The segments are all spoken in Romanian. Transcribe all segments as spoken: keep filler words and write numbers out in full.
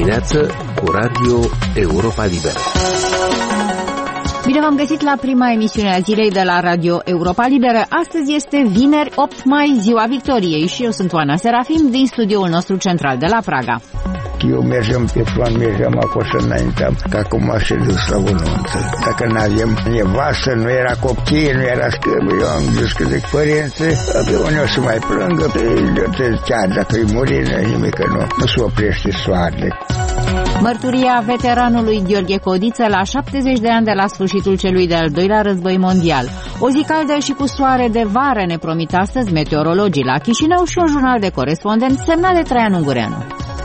dimineață cu Radio Europa Liberă. Bine v-am găsit la prima emisiune a zilei de la Radio Europa Liberă. Astăzi este vineri, opt mai, ziua Victoriei, și eu sunt Oana Serafim din studioul nostru central de la Praga. Eu mergeam pe plan, mergeam acolo și înainteam, că acum se dus la o nuntă. Dacă n-avem nevastă, nu era copii, nu era scârbă, eu am zis că zic, părinții, pe unde o să mai plângă, pe chiar dacă îi muri, nimic, că nu, nu se oprește soarele. Mărturia veteranului Gheorghe Codiță la șaptezeci de ani de la sfârșitul celui de-al doilea război mondial. O zi caldă și cu soare de vară ne promit astăzi meteorologii la Chișinău și un jurnal de corespondent semnat de Traian Ungureanu.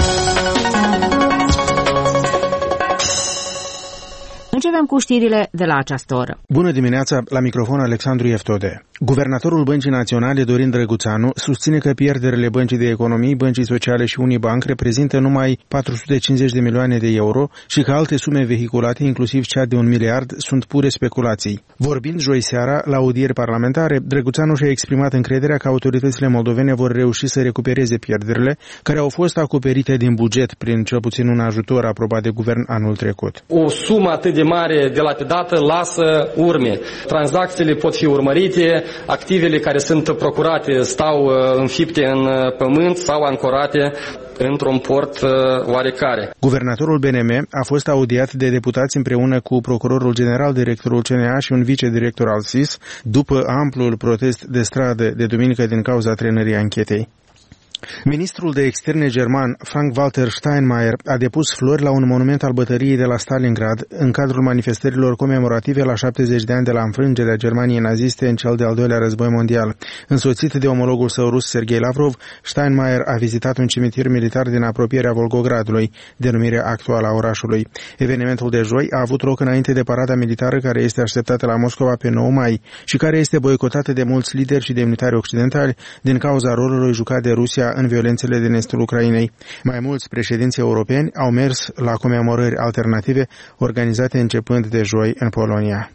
Începem cu știrile de la această oră. Bună dimineața, la microfon Alexandru Eftode. Guvernatorul Băncii Naționale, Dorin Drăguțanu, susține că pierderile Băncii de Economii, Băncii Sociale și Unibanc reprezintă numai patru sute cincizeci de milioane de euro și că alte sume vehiculate, inclusiv cea de un miliard, sunt pure speculații. Vorbind joi seara la audieri parlamentare, Drăguțanu și-a exprimat încrederea că autoritățile moldovene vor reuși să recupereze pierderile care au fost acoperite din buget prin cel puțin un ajutor aprobat de guvern anul trecut. O sumă atât de mare dilapidată lasă urme. Tranzacțiile pot fi urmărite, activele care sunt procurate stau înfipte în pământ sau ancorate într-un port oarecare. Guvernatorul B N M a fost audiat de deputați împreună cu procurorul general, directorul C N A și un vicedirector al S I S după amplul protest de stradă de duminică din cauza trenării anchetei. Ministrul de externe german, Frank-Walter Steinmeier, a depus flori la un monument al bătăriei de la Stalingrad în cadrul manifestărilor comemorative la șaptezeci de ani de la înfrângerea Germaniei naziste în cel de-al doilea război mondial. Însoțit de omologul său rus, Sergei Lavrov, Steinmeier a vizitat un cimitir militar din apropierea Volgogradului, denumirea actuală a orașului. Evenimentul de joi a avut loc înainte de parada militară care este așteptată la Moscova pe nouă mai și care este boicotată de mulți lideri și demnitari occidentali din cauza rolului jucat de Rusia în violențele din estul Ucrainei. Mai mulți președinți europeni au mers la comemorări alternative organizate începând de joi în Polonia.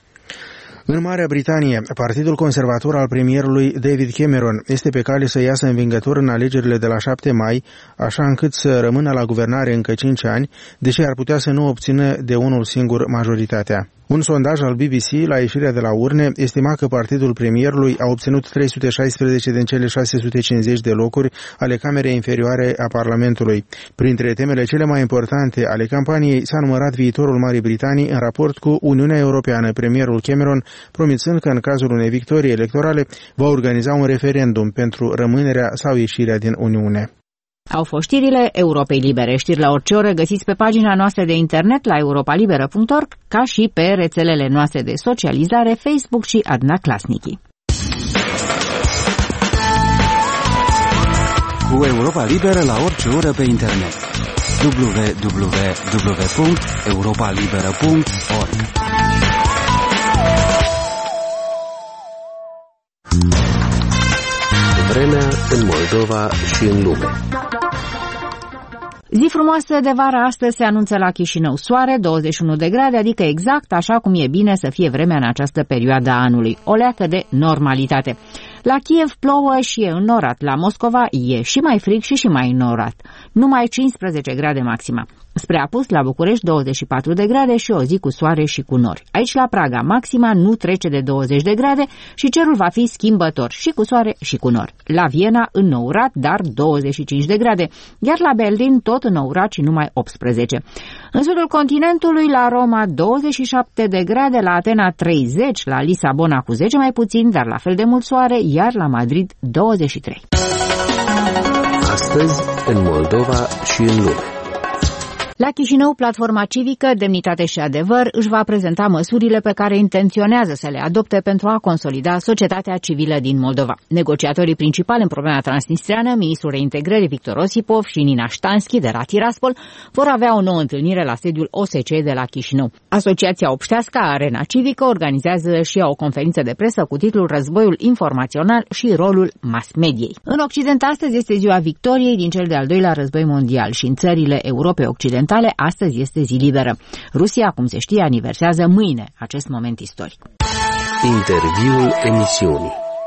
În Marea Britanie, Partidul Conservator al premierului David Cameron este pe cale să iasă învingător în alegerile de la șapte mai, așa încât să rămână la guvernare încă cinci ani, deși ar putea să nu obțină de unul singur majoritatea. Un sondaj al B B C la ieșirea de la urne estima că partidul premierului a obținut trei sute șaisprezece din cele șase sute cincizeci de locuri ale Camerei Inferioare a Parlamentului. Printre temele cele mai importante ale campaniei s-a numărat viitorul Marii Britanii în raport cu Uniunea Europeană, premierul Cameron promițând că în cazul unei victorii electorale va organiza un referendum pentru rămânerea sau ieșirea din Uniune. Au fost știrile Europei Libere. Știri la orice oră găsiți pe pagina noastră de internet la europalibera punct org, ca și pe rețelele noastre de socializare Facebook și Adna Klasnici. Cu Europa Liberă la orice oră pe internet. w w w punct europa liberă punct org. Vremea în Moldova și în lume. Zi frumoasă de vară astăzi se anunță la Chișinău. Soare, douăzeci și unu de grade, adică exact așa cum e bine să fie vremea în această perioadă a anului. O leacă de normalitate. La Kiev plouă și e înnorat. La Moscova e și mai frig și și mai înnorat. Numai cincisprezece grade maxima. Spre apus, la București, douăzeci și patru de grade și o zi cu soare și cu nori. Aici, la Praga, maxima nu trece de douăzeci de grade și cerul va fi schimbător și cu soare și cu nori. La Viena, înnourat, dar douăzeci și cinci de grade, iar la Berlin, tot înnourat și numai optsprezece. În sudul continentului, la Roma, douăzeci și șapte de grade, la Atena, treizeci, la Lisabona cu zece mai puțin, dar la fel de mult soare, iar la Madrid, douăzeci și trei. Astăzi, în Moldova și în lume. La Chișinău, Platforma Civică, Demnitate și Adevăr își va prezenta măsurile pe care intenționează să le adopte pentru a consolida societatea civilă din Moldova. Negociatorii principali în problema transnistreană, ministrul reintegrării Victor Osipov și Nina Ștanski de la Tiraspol, vor avea o nouă întâlnire la sediul O S C E de la Chișinău. Asociația Obștească Arena Civică organizează și o conferință de presă cu titlul Războiul informațional și rolul mass-mediei. În Occident, astăzi este ziua victoriei din cel de-al doilea război mondial și în țările Europei Occidentale astăzi este zi liberă. Rusia, cum se știe, aniversează mâine acest moment istoric. Interviul emisiunii.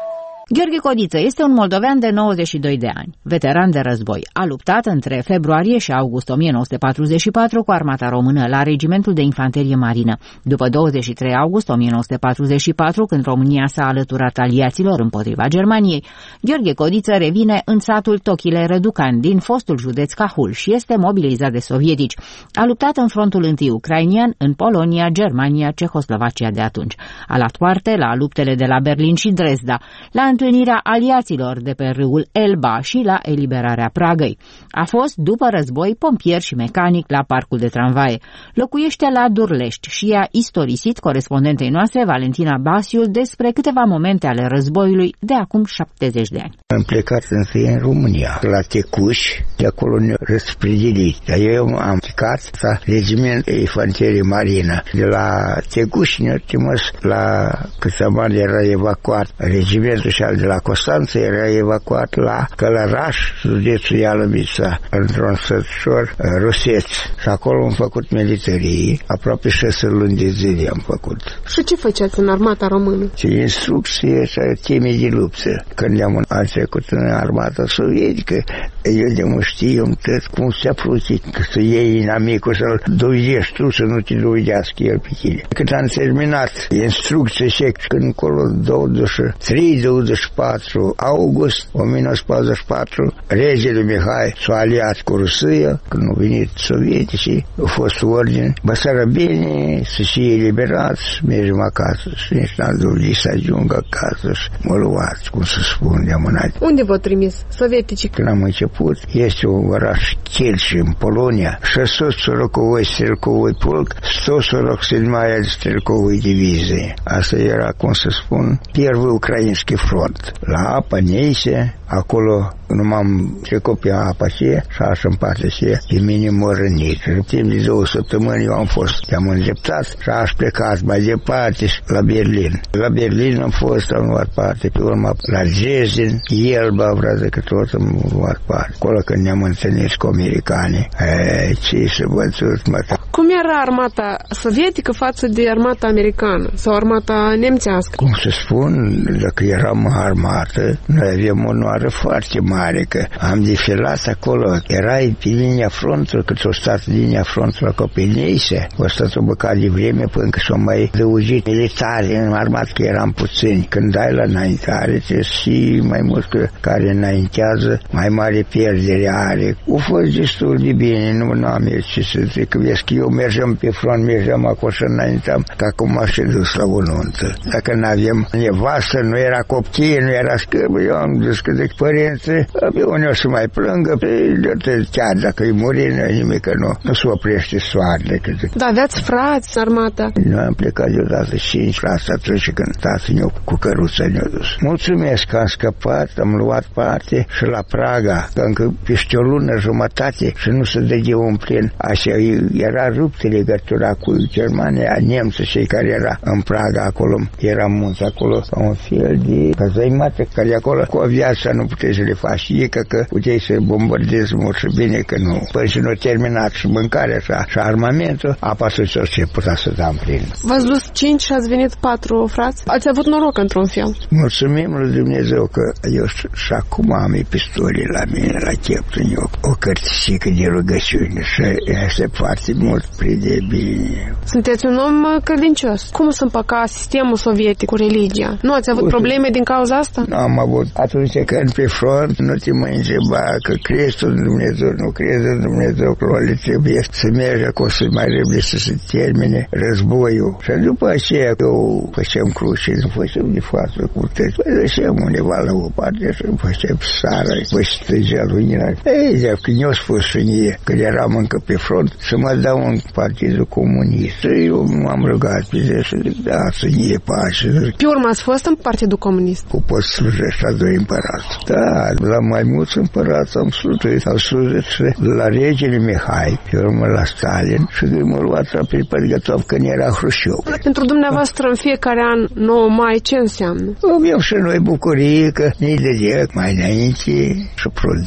Gheorghe Codiță este un moldovean de nouăzeci și doi de ani, veteran de război. A luptat între februarie și august o mie nouă sute patruzeci și patru cu armata română la Regimentul de Infanterie Marină. După douăzeci și trei august o mie nouă sute patruzeci și patru, când România s-a alăturat aliaților împotriva Germaniei, Gheorghe Codiță revine în satul Tochile Răducan din fostul județ Cahul și este mobilizat de sovietici. A luptat în frontul întâi ucrainian, în Polonia, Germania, Cehoslovacia de atunci. A luat parte la luptele de la Berlin și Dresda, la întâlnirea aliaților de pe râul Elba și la eliberarea Pragăi. A fost, după război, pompier și mecanic la parcul de tramvaie. Locuiește la Durlești și i-a istorisit corespondentei noastre, Valentina Basiul, despre câteva momente ale războiului de acum șaptezeci de ani. Am plecat întâi în România, la Tecuși, de acolo ne-au răspredilit. Dar eu am plecat la Regimentul de Infanterie Marină. De la Tecuși ne-au trimis la Câțăman, era evacuat regimentul, și al de la Constanța era evacuat la Călăraș, județul Ialomița, într-un sătușor Ruseț. Și acolo am făcut militarii, aproape șase luni de zile am făcut. Și ce făceați în armata română? Ce instrucție și teme de luptă. Când le-am trecut în armata sovietică, eu de mă știu tot cum se apluche, că să iei inamicul, să-l doidești tu, să nu te doidească el pe tine. Când am terminat instrucție și când încolo douăzeci și trei douăzeci și patru august o mie nouă sute patruzeci și patru, regele Mihai s-a aliat cu Rusia, când au venit sovieticii, a fost ordine, Basarabeni să fie eliberați, mergem acasă și nici n-am dorit să ajung acasă și mă luați, cum să spun, de amânat. Unde v-au trimis sovieticii? Când am început, este un oraș Chelși în Polonia, șase sute сороковой стрелковый полк, сто сорок седьмая стрелковая дивизия. Asta era, cum să spun, первый украинский front. La Apa Neise, acolo nu m-am trecut pe apa aceea și așa în partea aceea, pe mine m-a rănit. Și timp de două săptămâni eu am fost, te-am îndreptat și aș plecat mai departe la Berlin. La Berlin am fost, am luat parte, pe urmă la Dresden, Elba, vreau că tot am luat parte. Acolo când ne-am întâlnit cu americanii, e, ce să văzut, mă. Cum era armata sovietică față de armata americană sau armata nemțească? Cum să spun, dacă eram armată, noi aveam o onoare foarte mare, că am defilat acolo. Erai pe linia frontului, cât s-a stat linia frontului la Copenise, a stat o băcat de vreme până că s-au mai dăugit militari în armat, că eram puțini. Când dai la înaintare, trebuie și mai mult că care înaintează, mai mare pierdere are. A fost destul de bine, nu am ce să zic, vezi că eu mergeam pe front, mergeam acolo și înaintam, că acum m-aș dus la o nuntă. Dacă n-aveam nevastă, nu era copție, nu era scăbă, eu am zis că de părinții, pe unii o să mai plângă, pe chiar dacă îi muri, nimic că nu, nu se oprește soarele. Da, aveați frați în armata? Noi am plecat deodată cinci frați atunci când tatăl meu cu căruța ne-a dus. Mulțumesc că am scăpat, am luat parte și la Praga, că încă peste o lună jumătate și nu se dădeau în plin. Așa era ruptă legătura cu Germania, nemții, cei care era în Praga acolo, era mulți acolo, ca un fel de cazăimate care acolo cu aviația nu puteai să le faci. E că, că puteai să bombardezi mult și bine că nu. Până și nu terminat și mâncarea și, și armamentul, apasă tot ce putea să da în plin. V-ați dus cinci și ați venit patru frați? Ați avut noroc într-un fel. Mulțumim lui Dumnezeu că eu și acum am epistolie la mine, la cheptul meu, o cărticică de rugăciune și este foarte mult prinde bine. Sunteți un om credincios. Cum se împăca sistemul sovietic cu religia? Nu ați avut probleme din cauza asta? Nu am avut. Atunci când pe front nu te mai întreba că crezi în Dumnezeu, nu crezi în Dumnezeu, că le trebuie să mergi acolo să mai repede să se termine războiul. Și după aceea eu făceam cruce, nu făceam de față cu tăți. Păi lăseam undeva la o parte și îmi făceam sară, păi stăgea luina. Ei, de când eu spus și mie, când eram încă pe front, să mă dau în Partidul Comunist. Eu m-am rugat pe zi să zic, da, să nie pace. Pe urmă ați fost în Partidul Comunist? Cu pot slujești la doi împărați. Da, la mai mulți împărați am slujit. Am slujit la regele Mihai, pe urmă la Stalin și m-a luat la Pregătov când era Hrușciov. Pentru dumneavoastră în fiecare an nouă mai ce înseamnă? Avem și noi bucurie că ne dădea mai înainte și prunț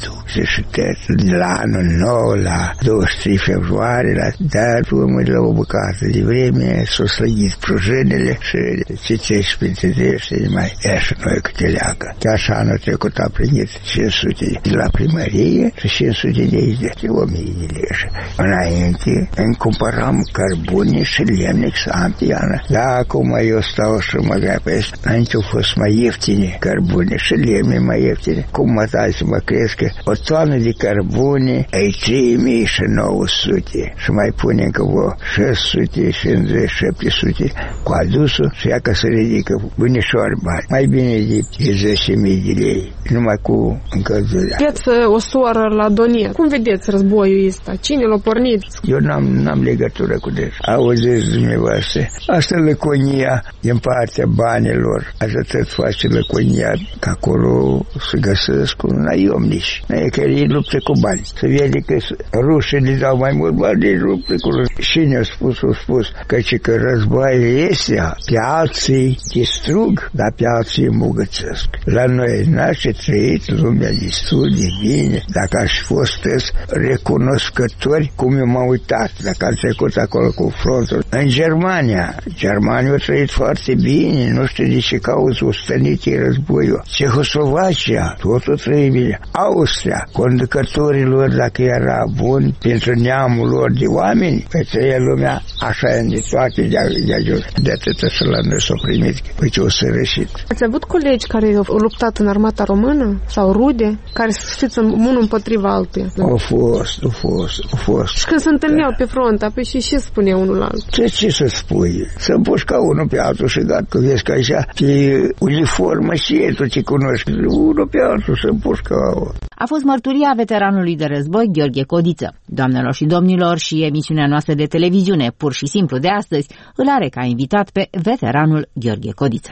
Radu. Și de la anul nou, la douăzeci și trei februarie, la, dar urmă la o bucată de vreme, s-au slăgit prужinele și citești pe tine și mai ia și noi câte leagă. Chiar și anul trecut a primit cinci sute de la primărie și cinci sute de aici, de o mie de lei. Înainte îmi cumpăram cărbune și lemne xantiană. Da, acum eu stau și mă grăbesc. Înainte au fost mai ieftine cărbune și lemne mai ieftine. Cum mă dai să mă crezi că o tonă de cărbune ai trei mii nouă sute și mai pune încă o șase sute cincizeci șapte sute cu adusul și ia că se ridică bunișor bani. Mai bine de zece mii de lei, numai cu încălzirea. Aveți o soră la Donetsk. Cum vedeți războiul ăsta? Cine l-a pornit? Eu n-am, n-am legătură cu deci. Auziți dumneavoastră, asta e lăconia din partea banilor. Așa tot face lăconia, că acolo se găsesc un naiomnici. Noi care ei luptă cu bani. Se vede că rușii le dau mai mult bani, ei luptă cu rușii. Și ne-a spus, a spus, că ce că războaiele este, pe alții distrug, dar pe alții îmbogățesc. La noi n-aș trăit lumea destul de bine, dacă aș fost recunoscători, cum eu m-am uitat, dacă am trecut acolo cu frontul. În Germania, Germania a trăit foarte bine, nu știu de ce cauză o stănit războiul. Cehoslovacia, totul trăit bine. Austria, conducătorilor, dacă era bun pentru neamul lor de oameni, pe trăia lumea așa de toate de ajuns. De atâta să la noi s-au primit, pe ce o să rășit. Ați avut colegi care au luptat în armata română? Sau rude? Care să fiți unul împotriva altuia? Au fost, au fost, au fost. Și când se întâlneau pe front, apoi și ce spunea unul la altul? Ce, ce să spui? Să împușca unul pe altul și gata, că vezi că așa pe uniformă și e, tu ce cunoști, unul pe altul să împușca. A fost mărturia veteranului de război Gheorghe Codiță. Doamnelor și domnilor, și emisiunea noastră de televiziune, pur și simplu de astăzi, îl are ca invitat pe veteranul Gheorghe Codiță.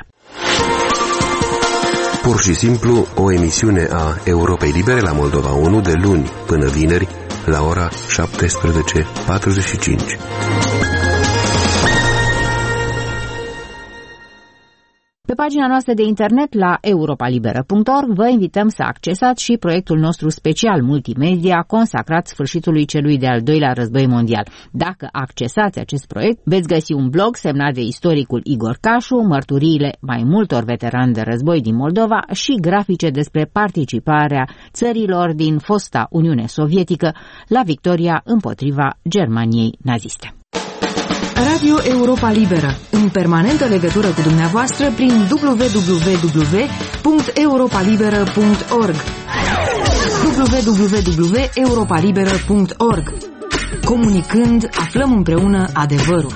Pur și simplu, o emisiune a Europei Libere la Moldova unu de luni până vineri la ora șaptesprezece patruzeci și cinci. Pe pagina noastră de internet la europa liberă punct org vă invităm să accesați și proiectul nostru special multimedia consacrat sfârșitului celui de-al doilea război mondial. Dacă accesați acest proiect, veți găsi un blog semnat de istoricul Igor Cașu, mărturiile mai multor veterani de război din Moldova și grafice despre participarea țărilor din fosta Uniune Sovietică la victoria împotriva Germaniei naziste. Radio Europa Liberă, în permanentă legătură cu dumneavoastră prin w w w punct europa liberă punct org w w w punct europa liberă punct org. Comunicând, aflăm împreună adevărul.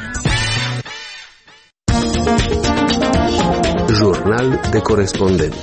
Jurnal de corespondent.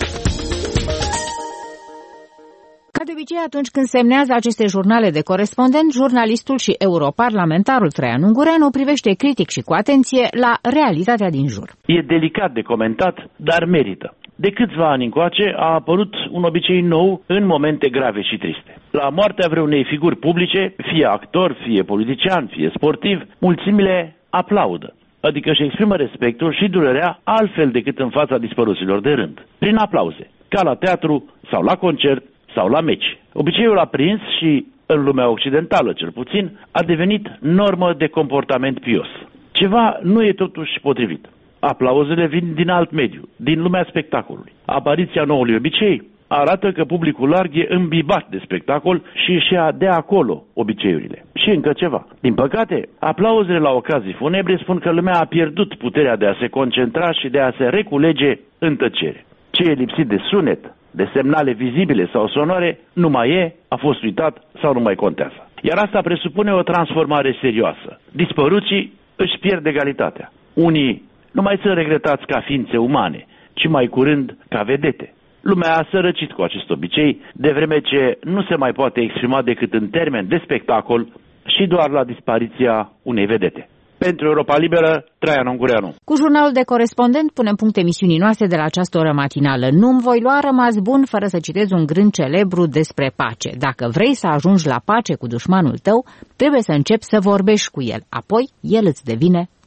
Ca de obicei, atunci când semnează aceste jurnale de corespondent, jurnalistul și europarlamentarul Traian Ungureanu privește critic și cu atenție la realitatea din jur. E delicat de comentat, dar merită. De câțiva ani încoace a apărut un obicei nou în momente grave și triste. La moartea vreunei figuri publice, fie actor, fie politician, fie sportiv, mulțimile aplaudă. Adică își exprimă respectul și durerea altfel decât în fața dispăruților de rând. Prin aplauze, ca la teatru sau la concert, sau la meci. Obiceiul a prins și, în lumea occidentală cel puțin, a devenit normă de comportament pios. Ceva nu e totuși potrivit. Aplauzele vin din alt mediu, din lumea spectacolului. Apariția noului obicei arată că publicul larg e îmbibat de spectacol și își ia de acolo obiceiurile. Și încă ceva. Din păcate, aplauzele la ocazii funebre spun că lumea a pierdut puterea de a se concentra și de a se reculege în tăcere. Ce e lipsit de sunet, de semnale vizibile sau sonore, nu mai e, a fost uitat sau nu mai contează. Iar asta presupune o transformare serioasă. Dispăruții își pierd egalitatea. Unii nu mai sunt regretați ca ființe umane, ci mai curând ca vedete. Lumea a sărăcit cu acest obicei, de vreme ce nu se mai poate exprima decât în termen de spectacol și doar la dispariția unei vedete. Pentru Europa Liberă, Traian Ungureanu. Cu jurnalul de corespondent punem punct emisiunii noastre de la această oră matinală. Nu-mi voi lua rămas bun fără să citez un grând celebru despre pace. Dacă vrei să ajungi la pace cu dușmanul tău, trebuie să începi să vorbești cu el. Apoi, el îți devine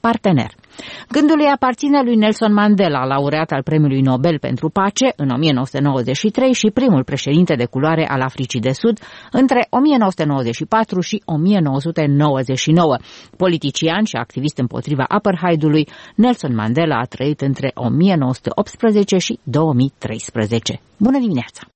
partener. Gândul îi aparține lui Nelson Mandela, laureat al Premiului Nobel pentru Pace în o mie nouă sute nouăzeci și trei și primul președinte de culoare al Africii de Sud între o mie nouă sute nouăzeci și patru și o mie nouă sute nouăzeci și nouă. Politician și activist împotriva apartheidului, Nelson Mandela a trăit între o mie nouă sute optsprezece și două mii treisprezece. Bună dimineața!